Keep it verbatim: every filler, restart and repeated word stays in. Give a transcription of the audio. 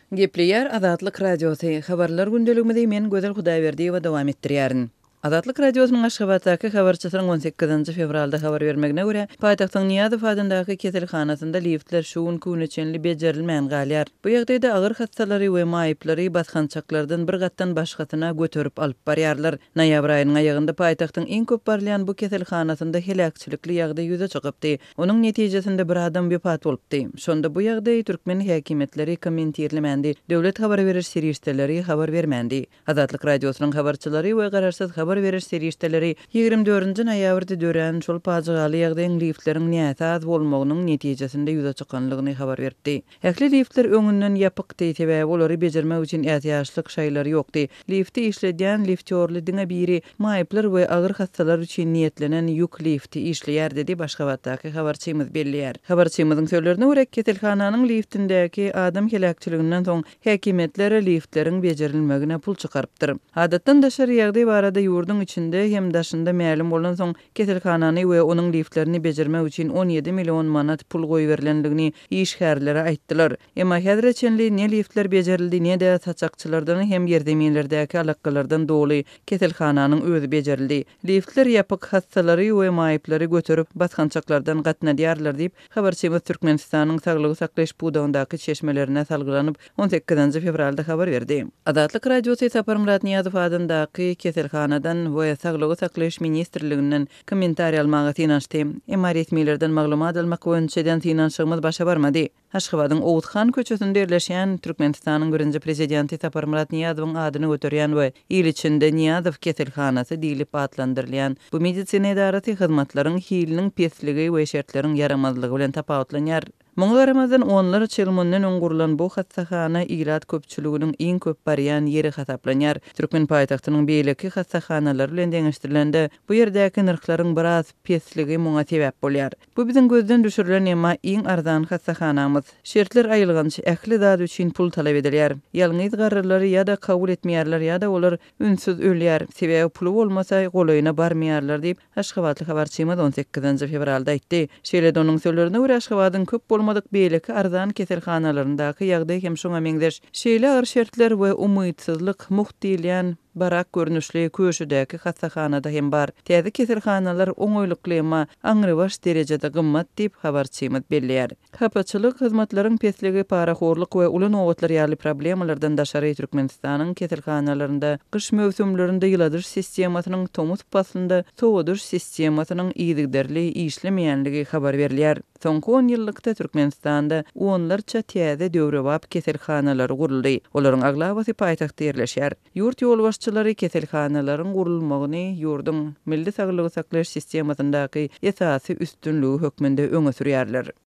Gepleyer Azatlyk Radiosu habarlar gündeliginde men Gözel Hudaýberdi we dowam etdirýärin. Azatlyk Radiosynyň Aşgabatdaky habarçysynyň on sekizinji fevralda habar bermegine görä, paýtagtyň Niýazow adyndaky keselhanasynda liftler şuun küneçenli bejerilmän galýar. Bu ýagdaýda agyr hastalary we maýyplary baskançaklardan bir gatdan başgasyna götürüp alyp barýarlar. Noýabr aýynyň aýagynda paýtagtyň iň köp barlayan bu keselhanasynda helakçylykly ýagdaý ýüze çykypdy. Onuň netijesinde bir adam wepat bolupdy. Şonda bu ýagdaý türkmen häkimetleri kommentirlemendi. Döwlet habar beriş serýişdeleri habar bermendi. Azatlyk Radiosynyň habarçylary we gararsız habar beriş serýişdeleri ýygrimi dördünji noýabrda dören şol pajaly ýagdaýyň liftleriň näçe az bolmagynyň netijesinde ýüze çykanlygyny habar berdi. Ähli liftler öňünden ýapykdy sebäbi olary bejermek üçin ähtiýaçlyk şaýlary ýokdy. Lifti işledýän liftörlüdiňe biri maýyplar we agyr hastalar üçin niýetlenen ýük lifti işleýär dedi Başgabatdaky habarçymyz belliýär. Habarçymyzyň sözlerine görä keselhananyň liftindäki adam helakçylygynyň soň häkimetler liftleriň bejerilmegine pul çykarypdyr. Adatdan daşary ýagdaý barada ýurdun içinde hem daşynda ma'lum bolan soň keselhanany we onuň liftlerini bejermek üçin on ýedi million manat pul goýberlendigini işgärlere aýtdylar. Emma häzirçenli ne liftler bejerildi ne de saçakçylardan hem ýerdemeýlerdäki alakalardan doly keselhananyň özü bejerildi. Liftler ýapyk hastalary we maýyplary götürüp baskançaklardan gatnadýarlar diýip habarçymyz Türkmenistanyň Saglygy saklaýyş budagyny çeşmelerine salgylanyp on sekizinji fevralda habar berdi. Azatlyk Radiosy Sapar Murat Niýazow adyndaky keselhanadan we Saglygy saklaýyş ministrliginden kommentariýa almagy tinançdy. Emma resmiýetlerden maglumat almak boýunça tinançygymyz başa barmady. Aşgabatyň Owuthan köçesinde ýerleşýän Türkmenistanyň birinji prezidenti Sapar Murat Niýazowyň adyny göterýän we ýyl içinde Niýazow keselhanasy diýilip atlandyrylýan bu medisina edarasy hyzmatlaryň hiliniň pesligi we şertleriň yaramazlygy bilen tapawutlanýar. Muňa garamazdan onlar çelmundan öňgurulan bu hastahana ýylat köpçüliginiň iň köp barýan ýeri hasaplanýar. Türkmen paýtagtynyň beýleki hastahanalary bilen deňeşdirilende bu ýerdäki nyrklaryň biraz pesligi muňa sebäp bolýar. Bu biziň gözden düşürilen emma iň arzan hastahanamyz. Şertler aýylgança ähli zat üçin pul talap edilýär. Ýalňyz gararlary ýa-da kabul etmeýärler ýa-da olar ünsüz ölýär. Sebäbi pulu bolmasa golaýyna barmaýarlar diýip Aşgabatly habarçymyz on sekizinji fevralda aýtdy. Şeýle onuň sözlerine görä Aşgabatyň köp bolmadyk beýleki arzan keselhanalaryndaky ýagdaý hem şoňa meňzeş. Şeýle agyr şertler we umytsyzlyk muhtilýän barak görnüşli köşedäki hastahanada hem bar. Täze keselhanalar oňoýlukly emma aňrybaş derejede gymmat diýip habarçymyz belliýär. Hapaçylyk hyzmatlaryň pesligi, paraxorlyk we uly nowatlar ýaly problemalardan daşary Türkmenistanyň keselhanalarynda gyş mewsümlerinde ýyladyr sistemasynyň tomut pasynda sowadyr sistemasynyň iýdigderli işlemeýänligi habar berilýär. Soňky on ýyllykda Türkmenistanda onlarça täze döwrebap keselhanalary guruldy. Olaryň aglabasy paýtagtda ýerleşýär. Ýurt ýolbaşçylary keselhanalaryň gurulmagyny ýurdun milli saglygy saklaýyş sistemasyndaky esasy üstünligi hökmünde öňe sürýärler.